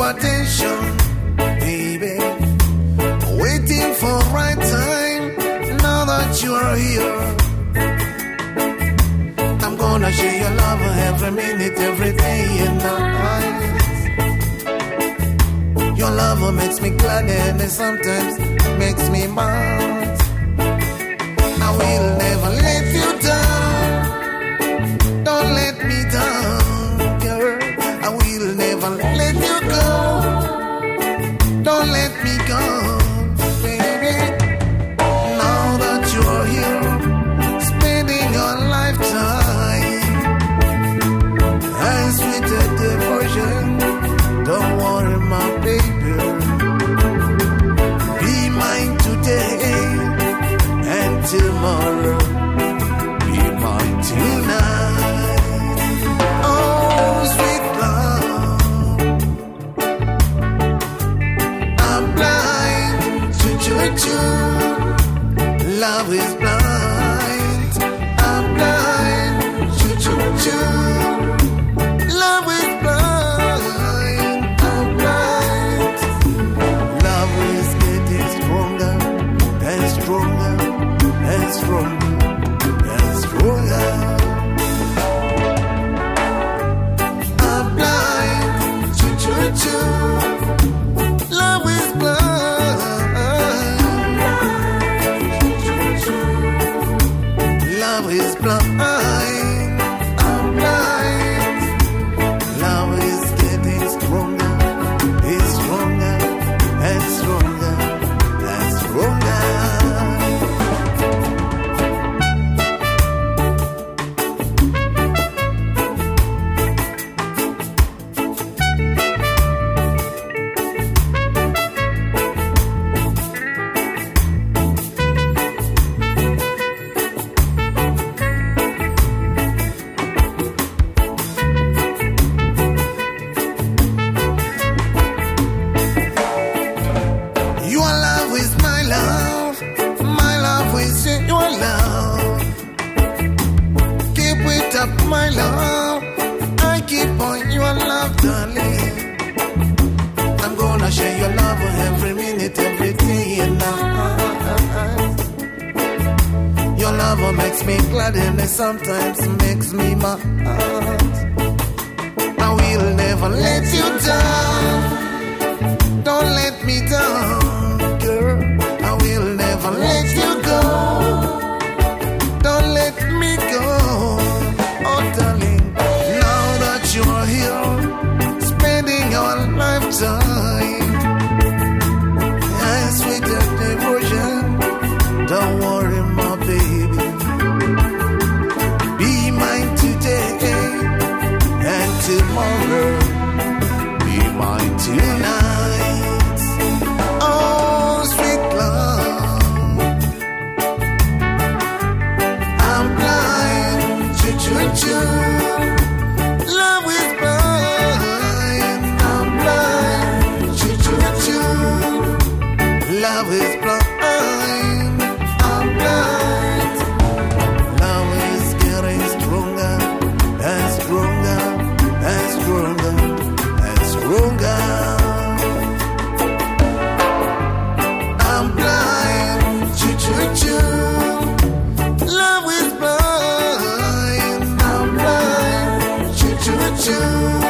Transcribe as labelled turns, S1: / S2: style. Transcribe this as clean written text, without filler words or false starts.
S1: attention, baby. Waiting for right time. Now that you are here, I'm gonna share your love every minute, every day and night. Your love makes me glad and it sometimes makes me mad. I will never let you down. Don't let me down, girl. I will never let you go. Don't let me go, baby. Now that you're here, spending your lifetime and sweet devotion. Don't worry, my baby. Be mine today and tomorrow. Be mine tonight. Oh, sweet love. I'm blind to love is blind. I'm blind to love is blind. I'm blind. Love is getting stronger and stronger and stronger and stronger. I'm blind to love is blind. Love is blind. I'm blind. Love is getting stronger. It's stronger and stronger and stronger. Your love is my love. My love is your love. Keep it up, my love. I keep on your love, darling. I'm gonna share your love every minute, every day and night. Your love makes me glad and it sometimes makes me mad. I will never let you down. Don't let me down, girl. I will never let you go. Don't let me go, oh darling. Now that you are here, spending your lifetime and sweet devotion. Don't worry, my baby. Be mine today and tomorrow. Be mine tonight. Oh, sweet love. I'm blind to love is blind. I'm blind to love is blind. I'm blind. Love is getting stronger and stronger and stronger and stronger. I'm blind to love is blind. I'm blind to